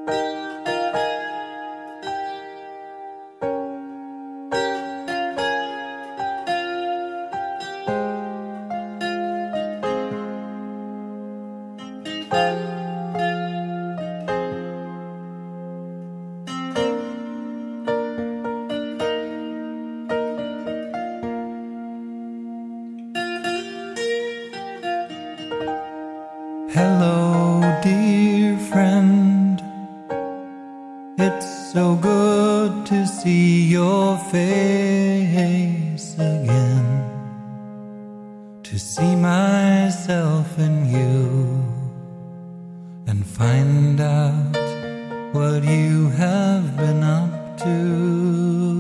Hello, dear friend. It's so good to see your face again, to see myself in you and find out what you have been up to.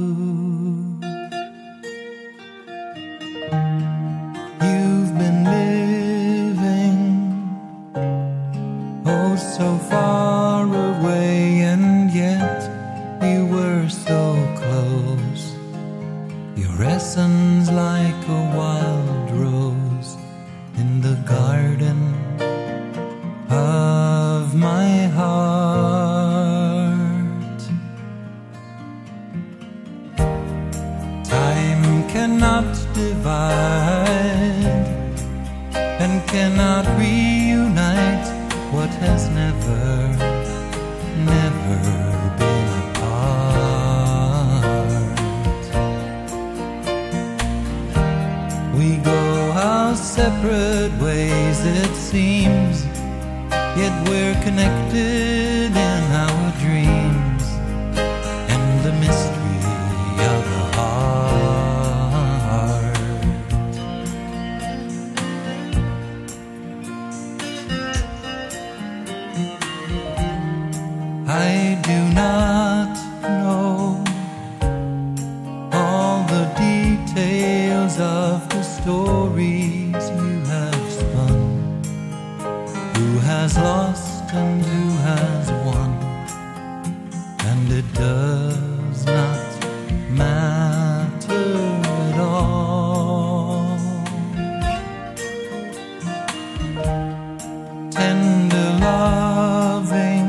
You've been living oh so far away, and yet you were so close. Your essence like a wild rose in the garden of my heart. Time cannot divide and cannot reunite what has never been apart. We go our separate ways, it seems, yet we're connected in our dreams and the mystery of the heart. I do not know all the details of the stories you have spun, who has lost and who has won, and it does not matter at all. Tender loving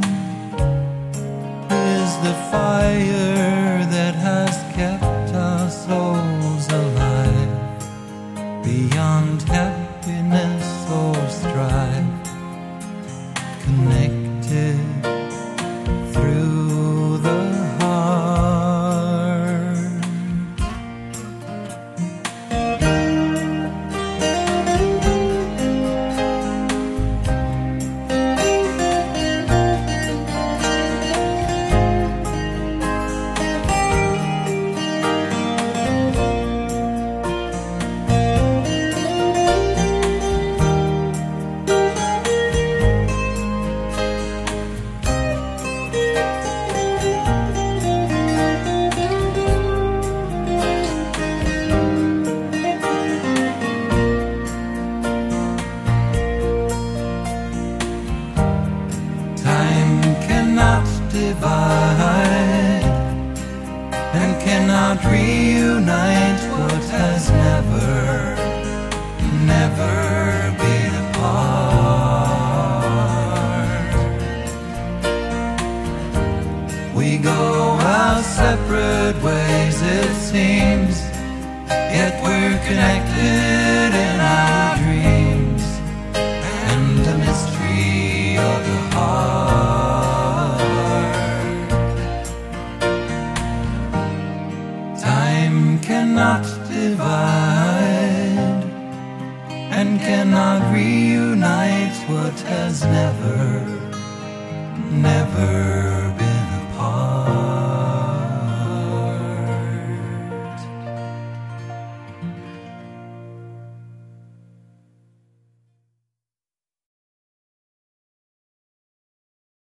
is the fire that has kept our souls alive, beyond happiness or strife, connected through the heart. Divide and cannot reunite what has never been apart. We go our separate ways, it seems, yet we're connected in our dreams and the mystery of the heart. Cannot divide and cannot reunite what has never